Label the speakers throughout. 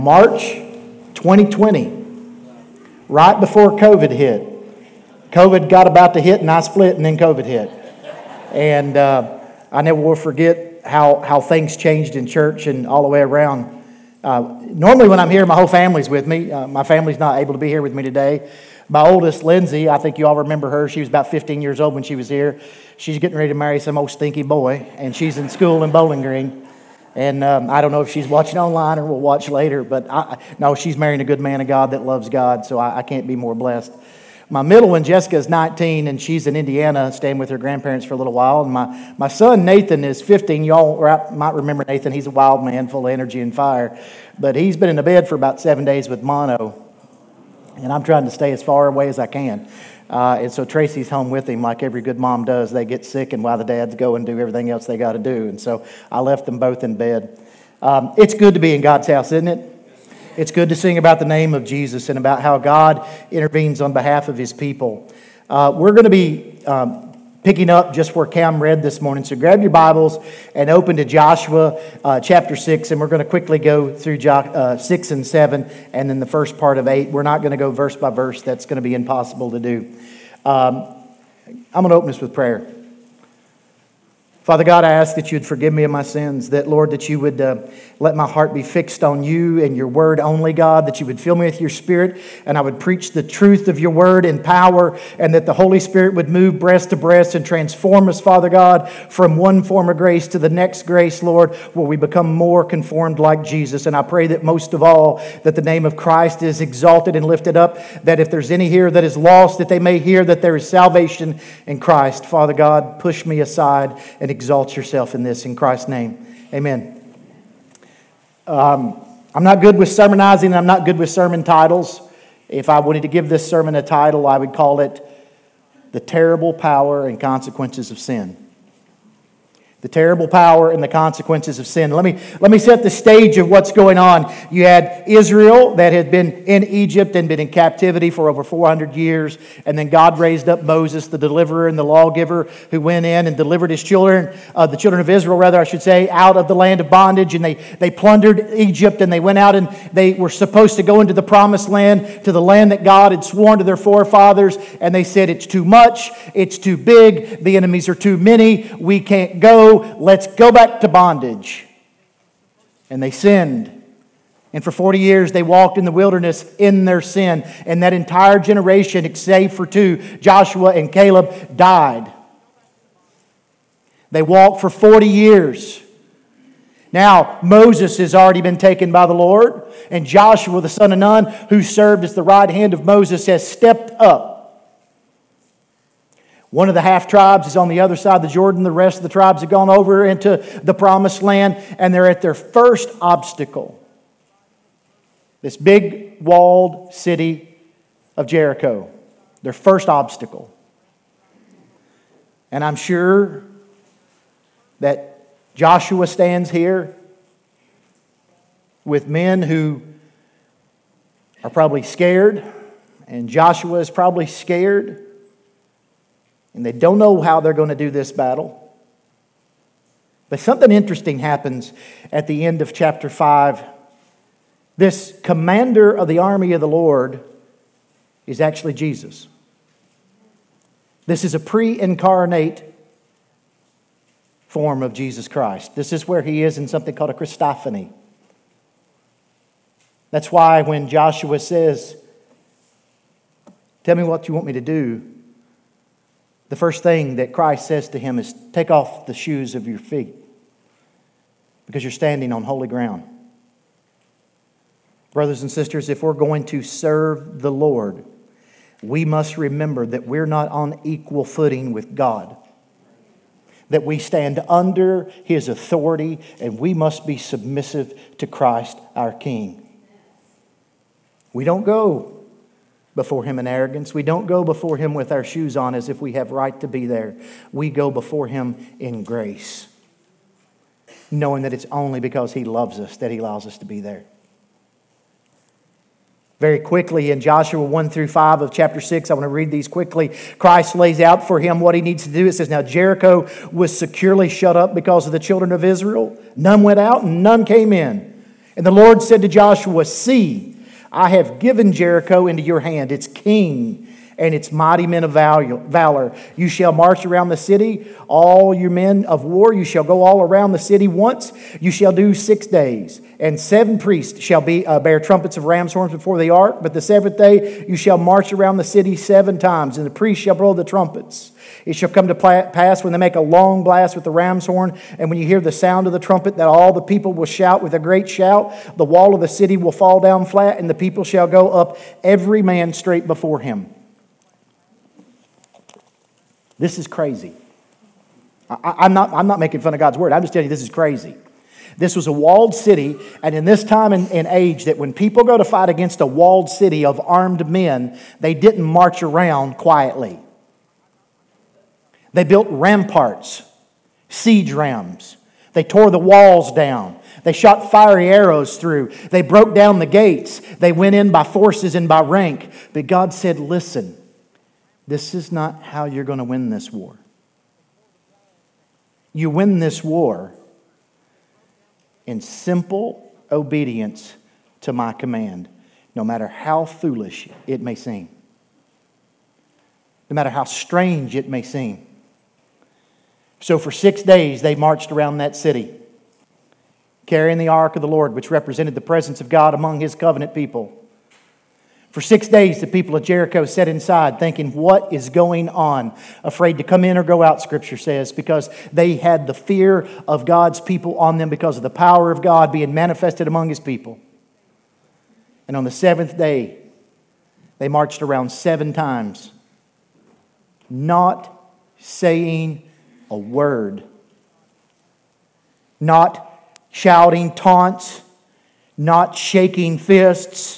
Speaker 1: March 2020, right before COVID hit. COVID got about to hit and I split and then COVID hit. And I never will forget how things changed in church and all the way around. Normally when I'm here, my whole family's with me. My family's not able to be here with me today. My oldest, Lindsay, I think you all remember her. She was about 15 years old when she was here. She's getting ready to marry some old stinky boy, and she's in school in Bowling Green. And I don't know if she's watching online or will watch later, but no, she's marrying a good man of God that loves God, so I can't be more blessed. My middle one, Jessica, is 19, and she's in Indiana, staying with her grandparents for a little while. And my son, Nathan, is 15. Y'all might remember Nathan. He's a wild man, full of energy and fire. But he's been in the bed for about 7 days with mono, and I'm trying to stay as far away as I can. And so Tracy's home with him like every good mom does. They get sick, and while the dads go and do everything else they got to do. And so I left them both in bed. It's good to be in God's house, isn't it? It's good to sing about the name of Jesus and about how God intervenes on behalf of His people. We're going to be picking up just where Cam read this morning. So grab your Bibles and open to Joshua chapter 6, and we're going to quickly go through 6 and 7, and then the first part of 8. We're not going to go verse by verse. That's going to be impossible to do. I'm going to open this with prayer. Father God, I ask that you'd forgive me of my sins, that, Lord, that you would let my heart be fixed on you and your word only, God, that you would fill me with your Spirit, and I would preach the truth of your word in power, and that the Holy Spirit would move breast to breast and transform us, Father God, from one form of grace to the next grace, Lord, where we become more conformed like Jesus. And I pray that most of all, that the name of Christ is exalted and lifted up, that if there's any here that is lost, that they may hear that there is salvation in Christ. Father God, push me aside and exalt yourself in this, in Christ's name. Amen. I'm not good with sermonizing, and I'm not good with sermon titles. If I wanted to give this sermon a title, I would call it The Terrible Power and Consequences of Sin. The terrible power and the consequences of sin. Let me set the stage of what's going on. You had Israel that had been in Egypt and been in captivity for over 400 years. And then God raised up Moses, the deliverer and the lawgiver, who went in and delivered his children, the children of Israel, rather, I should say, out of the land of bondage. And they plundered Egypt, and they went out and they were supposed to go into the promised land, to the land that God had sworn to their forefathers. And they said, it's too much, it's too big, the enemies are too many, we can't go. Let's go back to bondage. And they sinned. And for 40 years they walked in the wilderness in their sin. And that entire generation, save for two, Joshua and Caleb, died. They walked for 40 years. Now, Moses has already been taken by the Lord. And Joshua, the son of Nun, who served as the right hand of Moses, has stepped up. One of the half tribes is on the other side of the Jordan. The rest of the tribes have gone over into the promised land, and they're at their first obstacle. This big walled city of Jericho. Their first obstacle. And I'm sure that Joshua stands here with men who are probably scared, and Joshua is probably scared. And they don't know how they're going to do this battle. But something interesting happens at the end of chapter 5. This commander of the army of the Lord is actually Jesus. This is a pre-incarnate form of Jesus Christ. This is where he is in something called a Christophany. That's why when Joshua says, tell me what you want me to do, the first thing that Christ says to him is, take off the shoes of your feet, because you're standing on holy ground. Brothers and sisters, if we're going to serve the Lord, we must remember that we're not on equal footing with God. That we stand under His authority, and we must be submissive to Christ our King. We don't go before Him in arrogance. We don't go before Him with our shoes on as if we have right to be there. We go before Him in grace, knowing that it's only because He loves us that He allows us to be there. Very quickly in Joshua 1 through 5 of chapter 6, I want to read these quickly. Christ lays out for him what he needs to do. It says, now Jericho was securely shut up because of the children of Israel. None went out and none came in. And the Lord said to Joshua, see, I have given Jericho into your hand, its king and its mighty men of valor. You shall march around the city, all your men of war. You shall go all around the city once. You shall do 6 days. And 7 priests shall bear trumpets of ram's horns before the ark. But the 7th day you shall march around the city 7 times, and the priests shall blow the trumpets. It shall come to pass when they make a long blast with the ram's horn, and when you hear the sound of the trumpet, that all the people will shout with a great shout. The wall of the city will fall down flat, and the people shall go up, every man straight before him. This is crazy. I'm not making fun of God's word. I'm just telling you this is crazy. This was a walled city, and in this time and age that when people go to fight against a walled city of armed men, they didn't march around quietly. They built ramparts, siege rams. They tore the walls down. They shot fiery arrows through. They broke down the gates. They went in by forces and by rank. But God said, listen, this is not how you're going to win this war. You win this war in simple obedience to my command, no matter how foolish it may seem, no matter how strange it may seem. So for 6 days they marched around that city, carrying the ark of the Lord, which represented the presence of God among His covenant people. For 6 days, the people of Jericho sat inside thinking, what is going on? Afraid to come in or go out, Scripture says, because they had the fear of God's people on them because of the power of God being manifested among His people. And on the 7th day, they marched around 7 times, not saying a word, not shouting taunts, not shaking fists.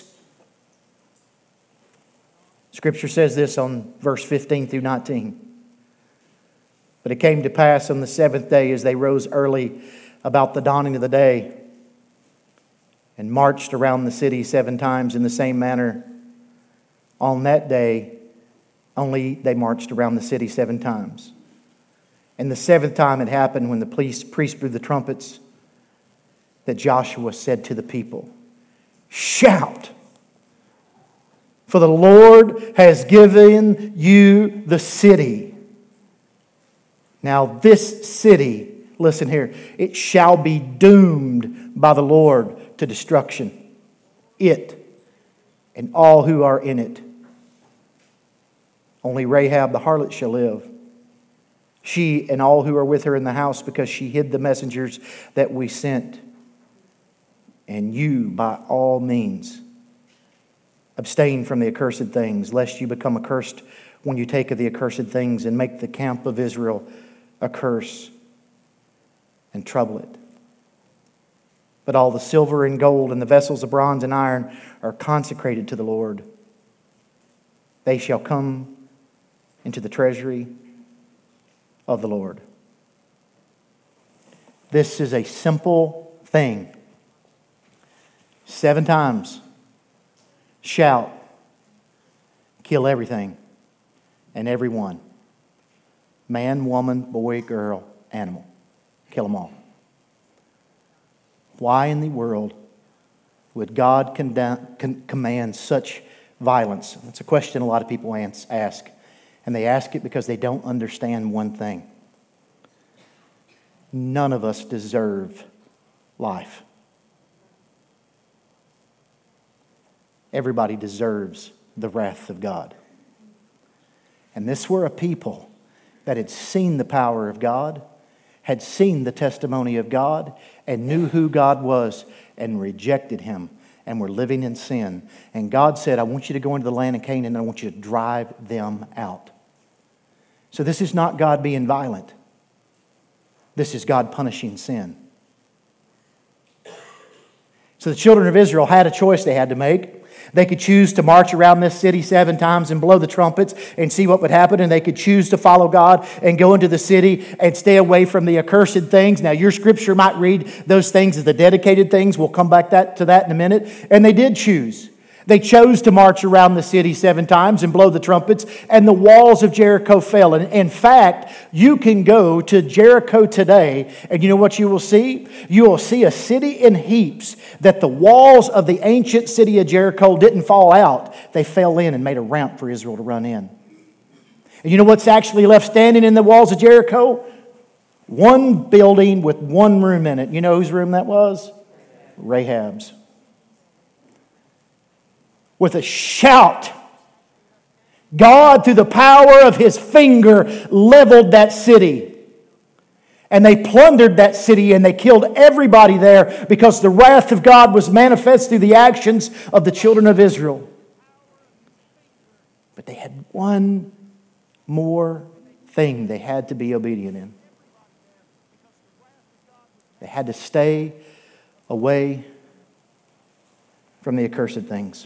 Speaker 1: Scripture says this on verse 15 through 19. But it came to pass on the 7th day as they rose early about the dawning of the day and marched around the city 7 times in the same manner. On that day, only they marched around the city 7 times. And the 7th time it happened when the priest blew the trumpets that Joshua said to the people, shout! For the Lord has given you the city. Now this city, listen here, it shall be doomed by the Lord to destruction. It and all who are in it. Only Rahab the harlot shall live. She and all who are with her in the house, because she hid the messengers that we sent. And you, by all means, abstain from the accursed things, lest you become accursed when you take of the accursed things and make the camp of Israel a curse and trouble it. But all the silver and gold and the vessels of bronze and iron are consecrated to the Lord. They shall come into the treasury of the Lord. This is a simple thing. 7 times. Shout, kill everything and everyone. Man, woman, boy, girl, animal. Kill them all. Why in the world would God command such violence? That's a question a lot of people ask. And they ask it because they don't understand one thing. None of us deserve life. Everybody deserves the wrath of God. And this were a people that had seen the power of God, had seen the testimony of God, and knew who God was, and rejected Him, and were living in sin. And God said, I want you to go into the land of Canaan, and I want you to drive them out. So this is not God being violent. This is God punishing sin. So the children of Israel had a choice they had to make. They could choose to march around this city 7 times and blow the trumpets and see what would happen. And they could choose to follow God and go into the city and stay away from the accursed things. Now, your scripture might read those things as the dedicated things. We'll come back to that in a minute. And they did choose. They chose to march around the city 7 times and blow the trumpets, and the walls of Jericho fell. And in fact, you can go to Jericho today, and you know what you will see? You will see a city in heaps, that the walls of the ancient city of Jericho didn't fall out. They fell in and made a ramp for Israel to run in. And you know what's actually left standing in the walls of Jericho? One building with one room in it. You know whose room that was? Rahab's. With a shout, God, through the power of His finger, leveled that city. And they plundered that city and they killed everybody there because the wrath of God was manifest through the actions of the children of Israel. But they had one more thing they had to be obedient in. They had to stay away from the accursed things.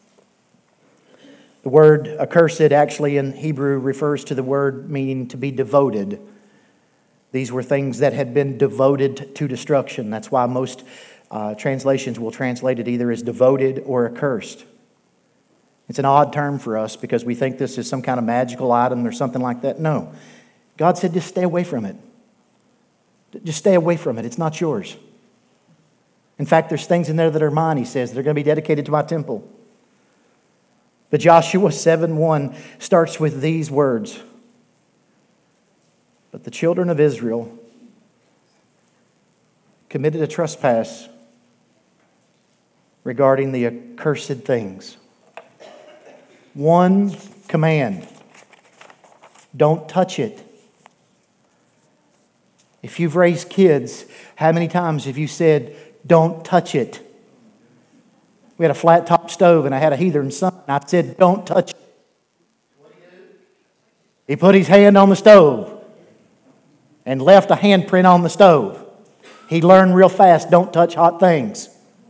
Speaker 1: The word accursed actually in Hebrew refers to the word meaning to be devoted. These were things that had been devoted to destruction. That's why most translations will translate it either as devoted or accursed. It's an odd term for us because we think this is some kind of magical item or something like that. No. God said just stay away from it. Just stay away from it. It's not yours. In fact, there's things in there that are mine, He says. They're going to be dedicated to my temple. But Joshua 7:1 starts with these words. But the children of Israel committed a trespass regarding the accursed things. One command. Don't touch it. If you've raised kids, how many times have you said, don't touch it? We had a flat top stove and I had a heathen son and I said, don't touch it. He put his hand on the stove and left a handprint on the stove. He learned real fast, don't touch hot things.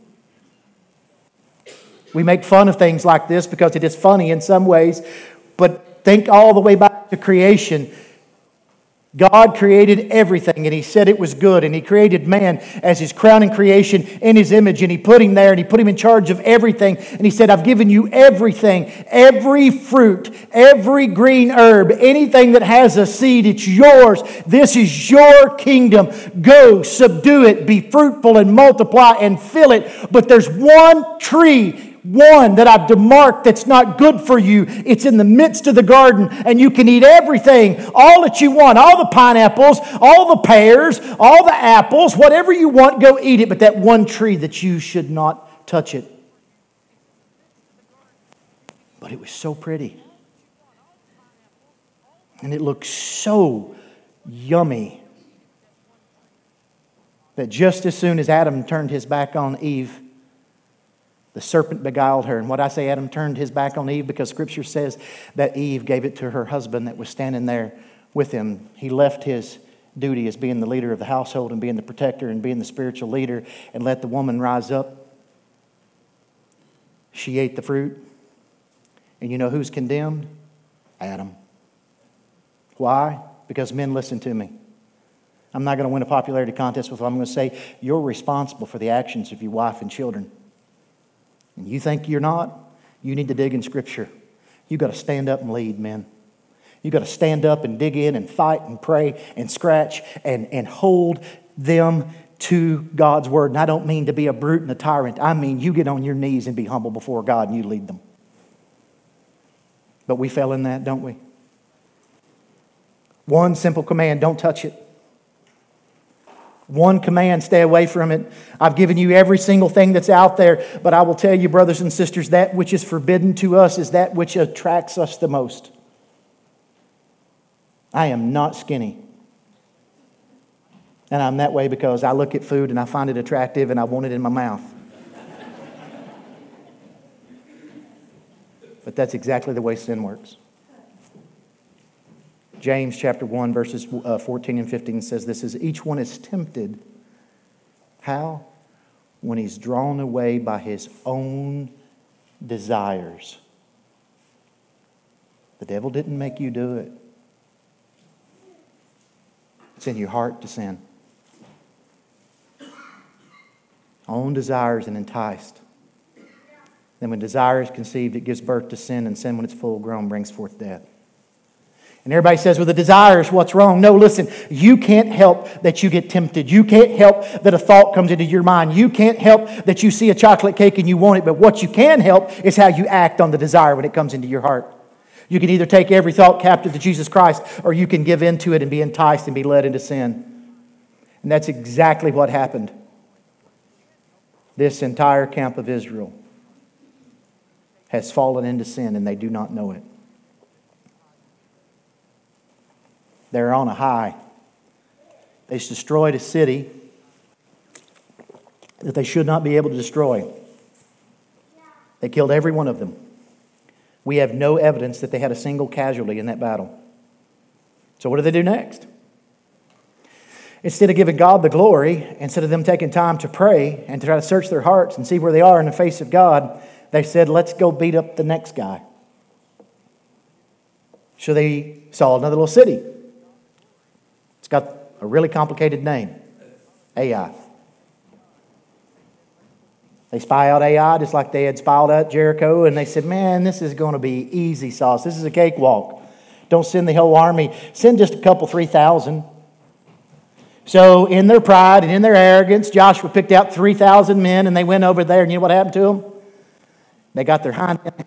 Speaker 1: We make fun of things like this because it is funny in some ways, but think all the way back to creation. God created everything and He said it was good, and He created man as His crowning creation in His image, and He put him there and He put him in charge of everything, and He said, I've given you everything, every fruit, every green herb, anything that has a seed, it's yours. This is your kingdom. Go, subdue it, be fruitful and multiply and fill it. But there's one tree, one that I've demarked that's not good for you. It's in the midst of the garden and you can eat everything, all that you want, all the pineapples, all the pears, all the apples, whatever you want, go eat it. But that one tree that you should not touch it. But it was so pretty. And it looked so yummy that just as soon as Adam turned his back on Eve, the serpent beguiled her. And what I say, Adam turned his back on Eve because Scripture says that Eve gave it to her husband that was standing there with him. He left his duty as being the leader of the household and being the protector and being the spiritual leader and let the woman rise up. She ate the fruit. And you know who's condemned? Adam. Why? Because men, listen to me. I'm not going to win a popularity contest with what I'm going to say. You're responsible for the actions of your wife and children. And you think you're not? You need to dig in Scripture. You've got to stand up and lead, men. You've got to stand up and dig in and fight and pray and scratch and hold them to God's Word. And I don't mean to be a brute and a tyrant. I mean you get on your knees and be humble before God and you lead them. But we fell in that, don't we? One simple command, don't touch it. One command, stay away from it. I've given you every single thing that's out there, but I will tell you, brothers and sisters, that which is forbidden to us is that which attracts us the most. I am not skinny. And I'm that way because I look at food and I find it attractive and I want it in my mouth. But that's exactly the way sin works. James chapter 1 verses 14 and 15 says this is each one is tempted. How? When he's drawn away by his own desires. The devil didn't make you do it. It's in your heart to sin. Own desires and enticed. Then when desire is conceived, it gives birth to sin, and sin, when it's full grown, brings forth death. And everybody says, well, the desire is what's wrong. No, listen, you can't help that you get tempted. You can't help that a thought comes into your mind. You can't help that you see a chocolate cake and you want it. But what you can help is how you act on the desire when it comes into your heart. You can either take every thought captive to Jesus Christ, or you can give into it and be enticed and be led into sin. And that's exactly what happened. This entire camp of Israel has fallen into sin, and they do not know it. They're on a high. They destroyed a city that they should not be able to destroy. They killed every one of them. We have no evidence that they had a single casualty in that battle. So what do they do next? Instead of giving God the glory, instead of them taking time to pray and to try to search their hearts and see where they are in the face of God, they said, let's go beat up the next guy. So they saw another little city. It's got a really complicated name, Ai. They spy out Ai just like they had spied out Jericho, and they said, man, this is going to be easy sauce. This is a cakewalk. Don't send the whole army. Send just a couple, 3,000. So in their pride and in their arrogance, Joshua picked out 3,000 men, and they went over there, and you know what happened to them? They got their hind end.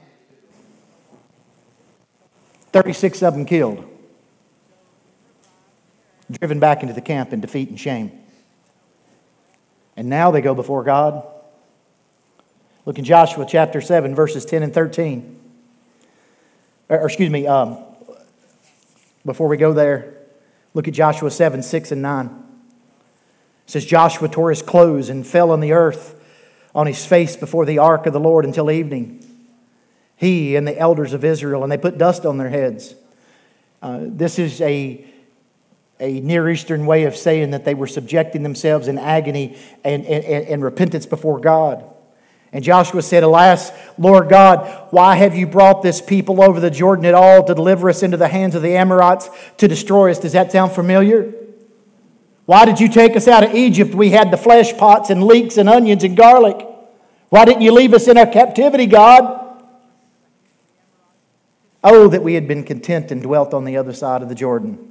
Speaker 1: 36 of them killed. Driven back into the camp in defeat and shame. And now they go before God. Look in Joshua chapter 7, verses 10 and 13. Before we go there, look at Joshua 7, 6 and 9. It says, Joshua tore his clothes and fell on the earth on his face before the ark of the Lord until evening. He and the elders of Israel, and they put dust on their heads. This is a Near Eastern way of saying that they were subjecting themselves in agony and repentance before God. And Joshua said, alas, Lord God, why have you brought this people over the Jordan at all to deliver us into the hands of the Amorites to destroy us? Does that sound familiar? Why did you take us out of Egypt? We had the flesh pots and leeks and onions and garlic. Why didn't you leave us in our captivity, God? Oh, that we had been content and dwelt on the other side of the Jordan.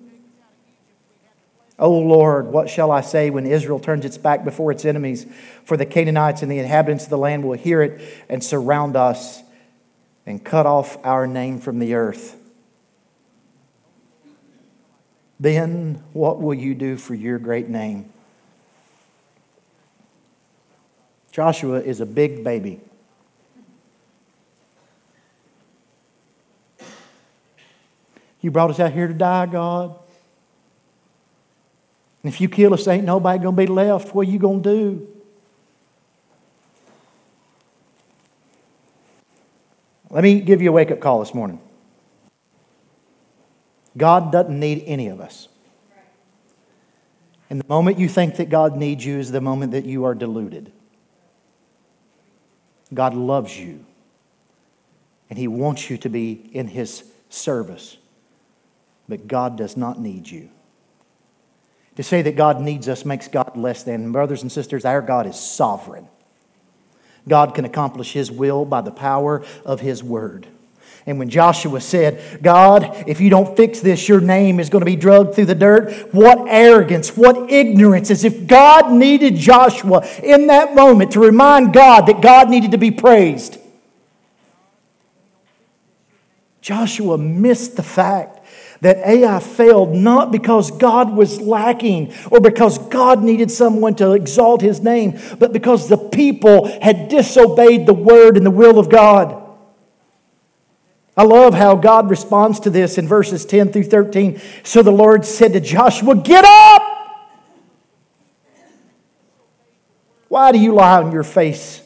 Speaker 1: O Lord, what shall I say when Israel turns its back before its enemies? For the Canaanites and the inhabitants of the land will hear it and surround us and cut off our name from the earth. Then what will you do for your great name? Joshua is a big baby. You brought us out here to die, God. And if you kill us, ain't nobody going to be left. What are you going to do? Let me give you a wake-up call this morning. God doesn't need any of us. And the moment you think that God needs you is the moment that you are deluded. God loves you. And He wants you to be in His service. But God does not need you. To say that God needs us makes God less than. Brothers and sisters, our God is sovereign. God can accomplish His will by the power of His word. And when Joshua said, God, if you don't fix this, your name is going to be dragged through the dirt. What arrogance, what ignorance, as if God needed Joshua in that moment to remind God that God needed to be praised. Joshua missed the fact that Ai failed not because God was lacking or because God needed someone to exalt His name, but because the people had disobeyed the word and the will of God. I love how God responds to this in verses 10 through 13. So the Lord said to Joshua, get up! Why do you lie on your face?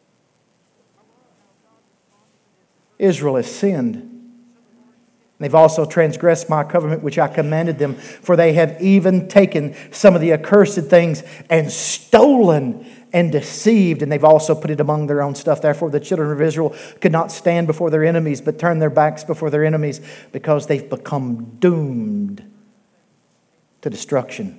Speaker 1: Israel has sinned. They've also transgressed my covenant which I commanded them, for they have even taken some of the accursed things and stolen and deceived, and they've also put it among their own stuff. Therefore the children of Israel could not stand before their enemies, but turn their backs before their enemies, because they've become doomed to destruction.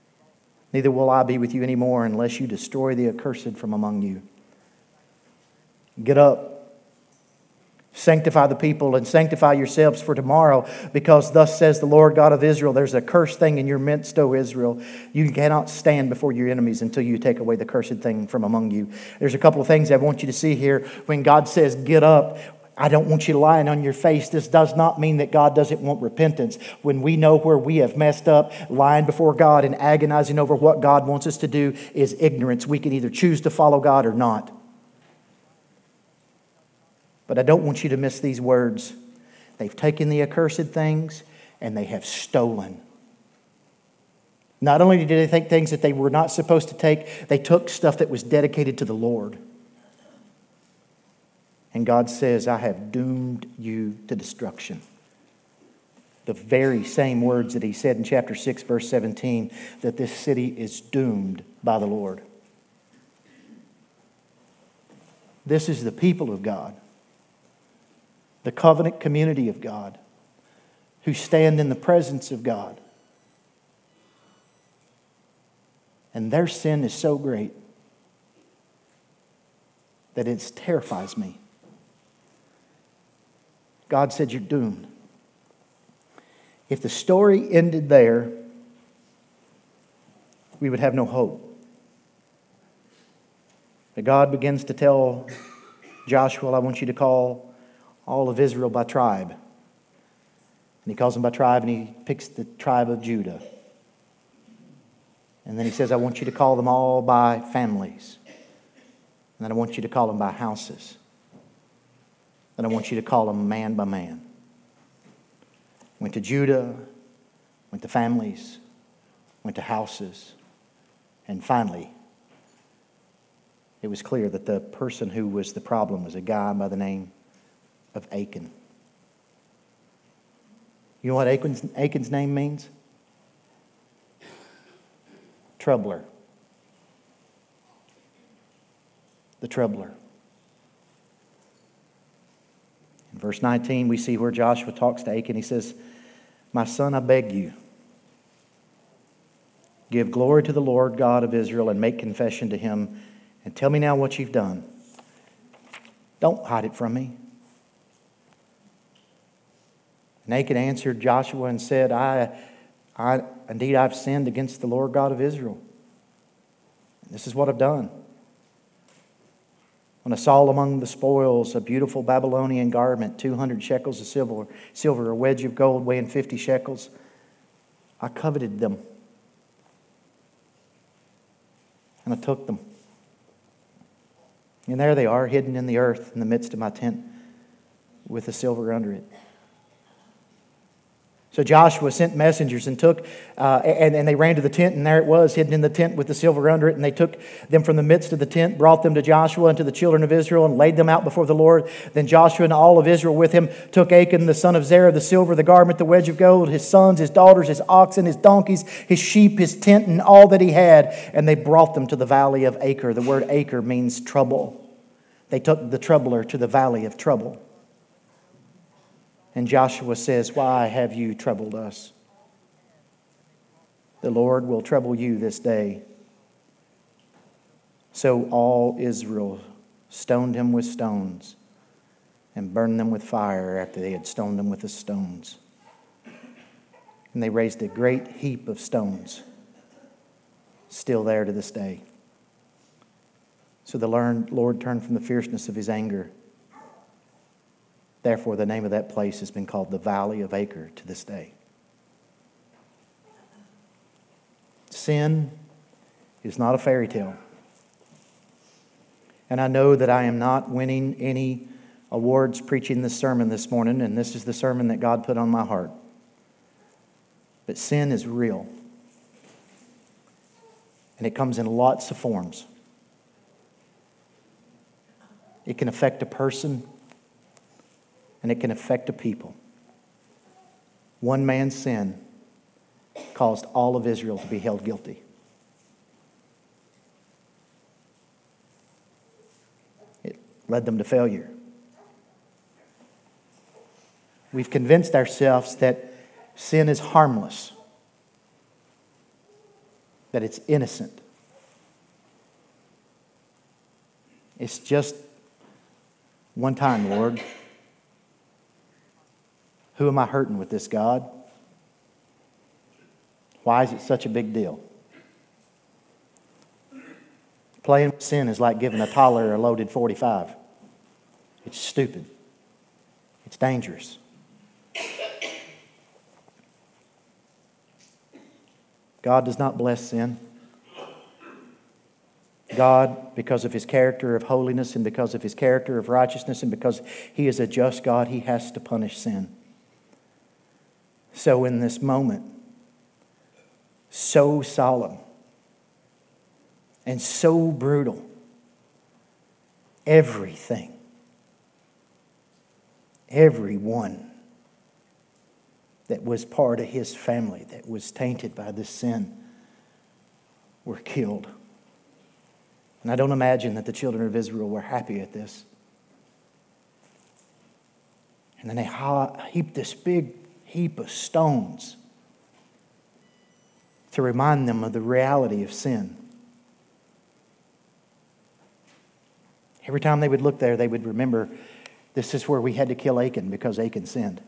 Speaker 1: Neither will I be with you anymore unless you destroy the accursed from among you. Get up. Sanctify the people and sanctify yourselves for tomorrow, because thus says the Lord God of Israel, there's a cursed thing in your midst, O Israel. You cannot stand before your enemies until you take away the cursed thing from among you. There's a couple of things I want you to see here. When God says, get up, I don't want you lying on your face. This does not mean that God doesn't want repentance. When we know where we have messed up, lying before God and agonizing over what God wants us to do is ignorance. We can either choose to follow God or not. But I don't want you to miss these words. They've taken the accursed things and they have stolen. Not only did they take things that they were not supposed to take, they took stuff that was dedicated to the Lord. And God says, I have doomed you to destruction. The very same words that He said in chapter 6, verse 17, that this city is doomed by the Lord. This is the people of God, the covenant community of God, who stand in the presence of God. And their sin is so great that it terrifies me. God said, you're doomed. If the story ended there, we would have no hope. But God begins to tell Joshua, I want you to call all of Israel by tribe. And He calls them by tribe, and He picks the tribe of Judah. And then He says, I want you to call them all by families. And then I want you to call them by houses. And I want you to call them man by man. Went to Judah, went to families, went to houses, and finally, it was clear that the person who was the problem was a guy by the name of Achan. You know what Achan's name means? Troubler. The troubler. In verse 19, we see where Joshua talks to Achan. He says, my son, I beg you, give glory to the Lord God of Israel and make confession to Him, and tell me now what you've done. Don't hide it from me. And Achan answered Joshua and said, Indeed, I've sinned against the Lord God of Israel. And this is what I've done. When I saw among the spoils a beautiful Babylonian garment, 200 shekels of silver, a wedge of gold weighing 50 shekels, I coveted them. And I took them. And there they are, hidden in the earth in the midst of my tent with the silver under it. So Joshua sent messengers and took, and they ran to the tent, and there it was, hidden in the tent with the silver under it. And they took them from the midst of the tent, brought them to Joshua and to the children of Israel, and laid them out before the Lord. Then Joshua and all of Israel with him took Achan, the son of Zerah, the silver, the garment, the wedge of gold, his sons, his daughters, his oxen, his donkeys, his sheep, his tent, and all that he had. And they brought them to the valley of Achor. The word Achor means trouble. They took the troubler to the valley of trouble. And Joshua says, why have you troubled us? The Lord will trouble you this day. So all Israel stoned him with stones and burned them with fire after they had stoned him with the stones. And they raised a great heap of stones, still there to this day. So the Lord turned from the fierceness of His anger. Therefore, the name of that place has been called the Valley of Achor to this day. Sin is not a fairy tale. And I know that I am not winning any awards preaching this sermon this morning, and this is the sermon that God put on my heart. But sin is real. And it comes in lots of forms. It can affect a person, and it can affect a people. One man's sin caused all of Israel to be held guilty. It led them to failure. We've convinced ourselves that sin is harmless, that it's innocent. It's just One time, Lord. Who am I hurting with this, God? Why is it such a big deal? Playing with sin is like giving a toddler a loaded .45. It's stupid. It's dangerous. God does not bless sin. God, because of His character of holiness and because of His character of righteousness and because He is a just God, He has to punish sin. So in this moment, so solemn and so brutal, everything, everyone that was part of His family that was tainted by this sin were killed. And I don't imagine that the children of Israel were happy at this. And then they heaped this big heap of stones to remind them of the reality of sin. Every time they would look there, they would remember this is where we had to kill Achan because Achan sinned.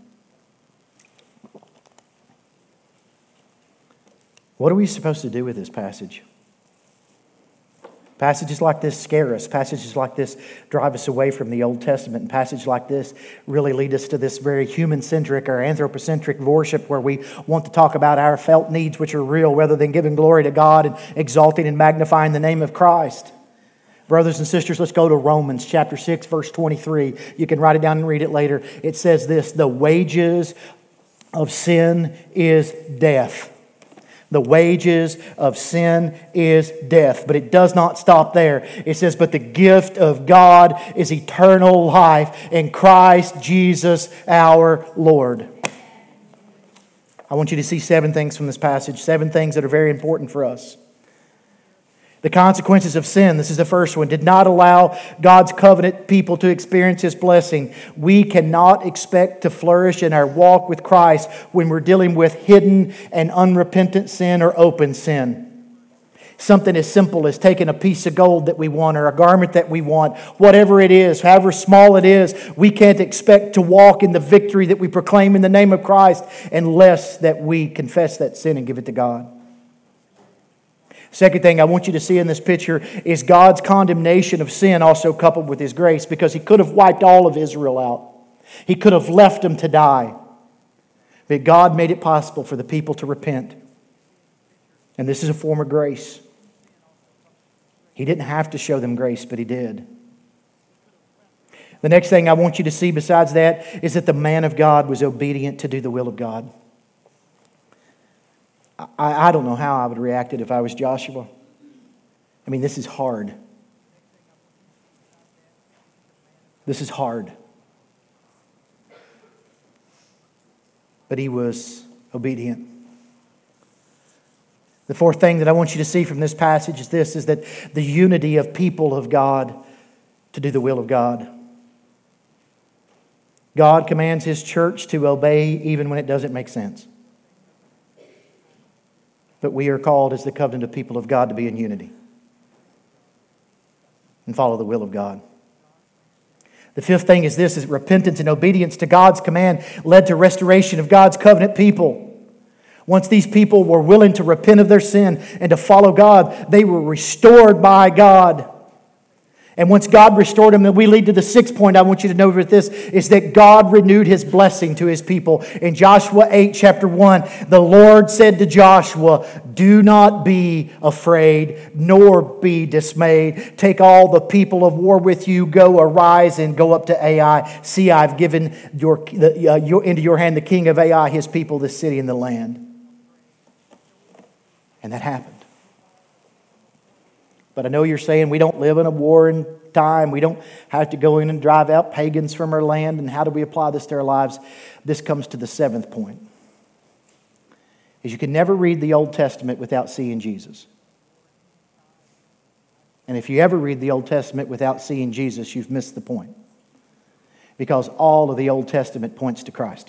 Speaker 1: What are we supposed to do with this passage? Passages like this scare us. Passages like this drive us away from the Old Testament. And passages like this really lead us to this very human-centric or anthropocentric worship where we want to talk about our felt needs, which are real, rather than giving glory to God and exalting and magnifying the name of Christ. Brothers and sisters, let's go to Romans chapter 6, verse 23. You can write it down and read it later. It says this: the wages of sin is death. The wages of sin is death. But it does not stop there. It says, but the gift of God is eternal life in Christ Jesus our Lord. I want you to see 7 things from this passage. 7 things that are very important for us. The consequences of sin, this is the first one, did not allow God's covenant people to experience His blessing. We cannot expect to flourish in our walk with Christ when we're dealing with hidden and unrepentant sin or open sin. Something as simple as taking a piece of gold that we want or a garment that we want, whatever it is, however small it is, we can't expect to walk in the victory that we proclaim in the name of Christ unless that we confess that sin and give it to God. Second thing I want you to see in this picture is God's condemnation of sin also coupled with His grace, because He could have wiped all of Israel out. He could have left them to die. But God made it possible for the people to repent. And this is a form of grace. He didn't have to show them grace, but He did. The next thing I want you to see besides that is that the man of God was obedient to do the will of God. I don't know how I would have reacted if I was Joshua. I mean, this is hard. This is hard. But he was obedient. The fourth thing that I want you to see from this passage is this, is that the unity of people of God to do the will of God. God commands His church to obey even when it doesn't make sense. But we are called as the covenant of people of God to be in unity and follow the will of God. The fifth thing is this, is repentance and obedience to God's command led to restoration of God's covenant people. Once these people were willing to repent of their sin and to follow God, they were restored by God. And once God restored them, then we lead to the sixth point I want you to know with this, is that God renewed His blessing to His people. In Joshua 8, chapter 1, the Lord said to Joshua, do not be afraid, nor be dismayed. Take all the people of war with you, go, arise, and go up to Ai. See, I've given into your hand the king of Ai, his people, the city and the land. And that happened. But I know you're saying we don't live in a warring time. We don't have to go in and drive out pagans from our land. And how do we apply this to our lives? This comes to the seventh point. Is you can never read the Old Testament without seeing Jesus. And if you ever read the Old Testament without seeing Jesus, you've missed the point. Because all of the Old Testament points to Christ.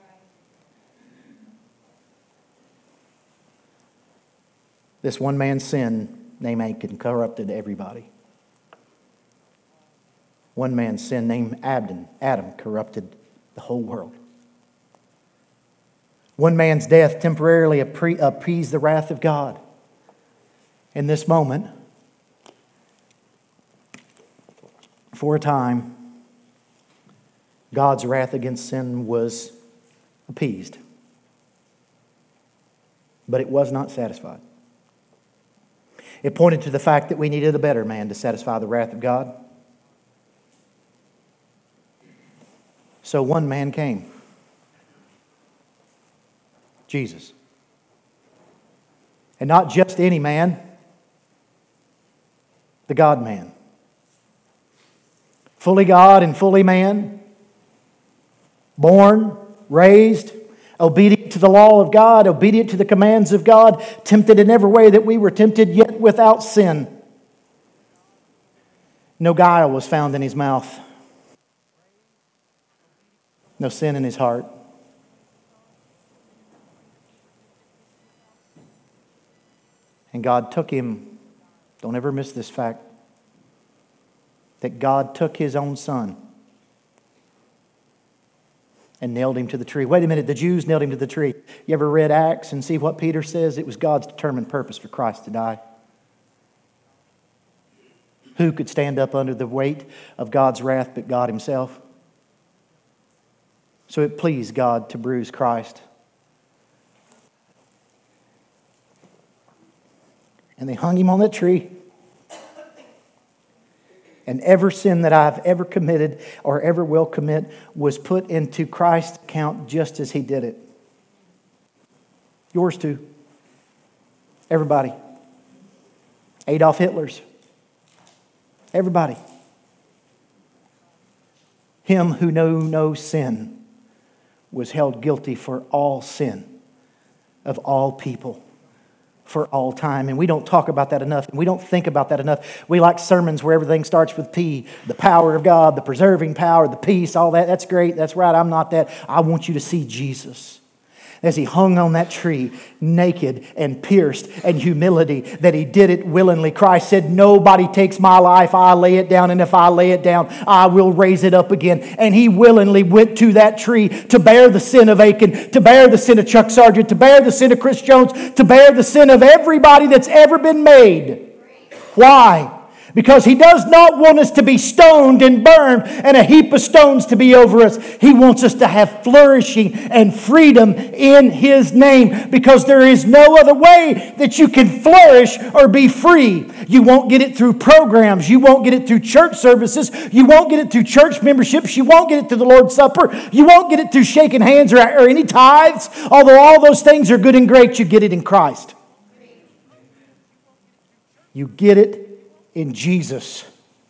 Speaker 1: This one man's sin named Achan corrupted everybody. One man's sin named Adam corrupted the whole world. One man's death temporarily appeased the wrath of God. In this moment, for a time, God's wrath against sin was appeased. But it was not satisfied. It pointed to the fact that we needed a better man to satisfy the wrath of God. So one man came. Jesus. And not just any man, the God-man. Fully God and fully man. Born, raised, obedient to the law of God, obedient to the commands of God, tempted in every way that we were tempted, yet without sin. No guile was found in his mouth. No sin in his heart. And God took him, don't ever miss this fact, that God took His own Son and nailed Him to the tree. Wait a minute, the Jews nailed Him to the tree. You ever read Acts and see what Peter says? It was God's determined purpose for Christ to die. Who could stand up under the weight of God's wrath but God Himself? So it pleased God to bruise Christ. And they hung Him on that tree. And every sin that I've ever committed or ever will commit was put into Christ's account just as He did it. Yours too. Everybody. Adolf Hitler's. Everybody. Him who knew no sin was held guilty for all sin of all people. For all time. And we don't talk about that enough. And we don't think about that enough. We like sermons where everything starts with P. The power of God, the preserving power, the peace, all that. That's great. That's right. I'm not that. I want you to see Jesus. As He hung on that tree, naked and pierced and humility, that He did it willingly. Christ said, nobody takes my life. I lay it down, and if I lay it down, I will raise it up again. And He willingly went to that tree to bear the sin of Achan, to bear the sin of Chuck Sargent, to bear the sin of Chris Jones, to bear the sin of everybody that's ever been made. Why? Because He does not want us to be stoned and burned and a heap of stones to be over us. He wants us to have flourishing and freedom in His name. Because there is no other way that you can flourish or be free. You won't get it through programs. You won't get it through church services. You won't get it through church memberships. You won't get it through the Lord's Supper. You won't get it through shaking hands or any tithes. Although all those things are good and great, you get it in Christ. You get it in Jesus.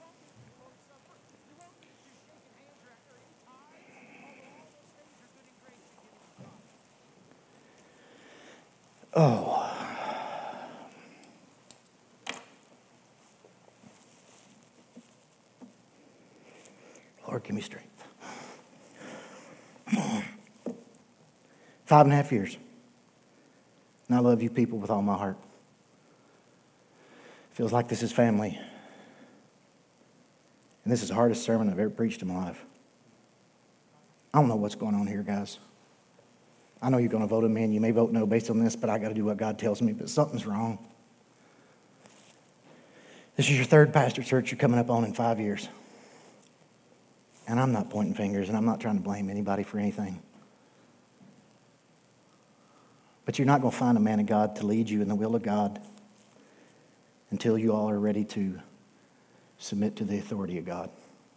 Speaker 1: Oh. Lord, give me strength. 5.5 years. And I love you people with all my heart. Feels like this is family. And this is the hardest sermon I've ever preached in my life. I don't know what's going on here, guys. I know you're going to vote on me, and you may vote no based on this, but I got to do what God tells me, but something's wrong. This is your third pastor church you're coming up on in 5 years. And I'm not pointing fingers, and I'm not trying to blame anybody for anything. But you're not going to find a man of God to lead you in the will of God until you all are ready to submit to the authority of God.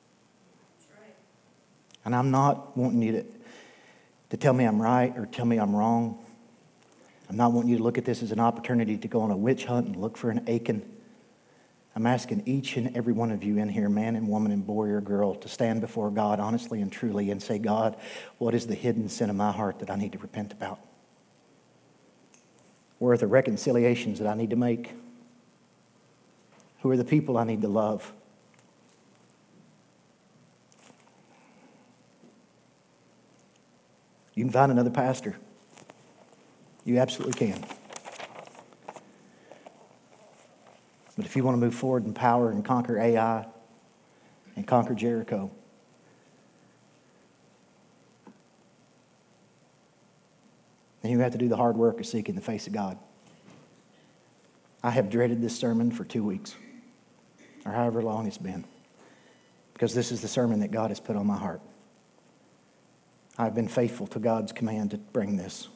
Speaker 1: And I'm not wanting you to tell me I'm right or tell me I'm wrong. I'm not wanting you to look at this as an opportunity to go on a witch hunt and look for an Achan. I'm asking each and every one of you in here, man and woman and boy or girl, to stand before God honestly and truly and say, God, what is the hidden sin of my heart that I need to repent about? Where are the reconciliations that I need to make? Who are the people I need to love? You can find another pastor. You absolutely can. But if you want to move forward in power and conquer AI, and conquer Jericho. And you have to do the hard work of seeking the face of God. I have dreaded this sermon for 2 weeks, or however long it's been, because this is the sermon that God has put on my heart. I've been faithful to God's command to bring this.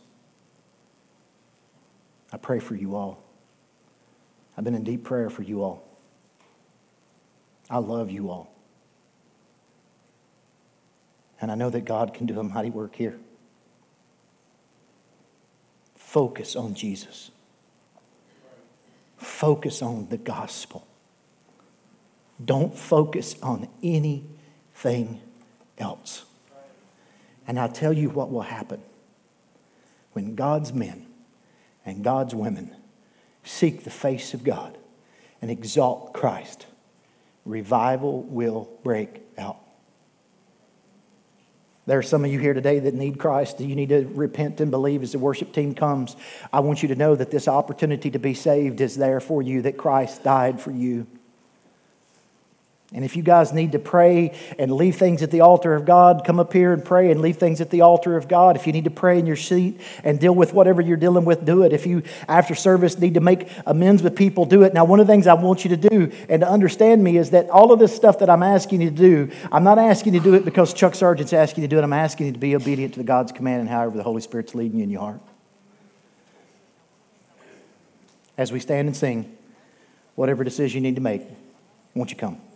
Speaker 1: I pray for you all. I've been in deep prayer for you all. I love you all. And I know that God can do a mighty work here. Focus on Jesus. Focus on the gospel. Don't focus on anything else. And I'll tell you what will happen. When God's men and God's women seek the face of God and exalt Christ, revival will break out. There are some of you here today that need Christ. You need to repent and believe as the worship team comes. I want you to know that this opportunity to be saved is there for you, that Christ died for you. And if you guys need to pray and leave things at the altar of God, come up here and pray and leave things at the altar of God. If you need to pray in your seat and deal with whatever you're dealing with, do it. If you, after service, need to make amends with people, do it. Now, one of the things I want you to do and to understand me is that all of this stuff that I'm asking you to do, I'm not asking you to do it because Chuck Sargent's asking you to do it. I'm asking you to be obedient to God's command and however the Holy Spirit's leading you in your heart. As we stand and sing, whatever decision you need to make, won't you come?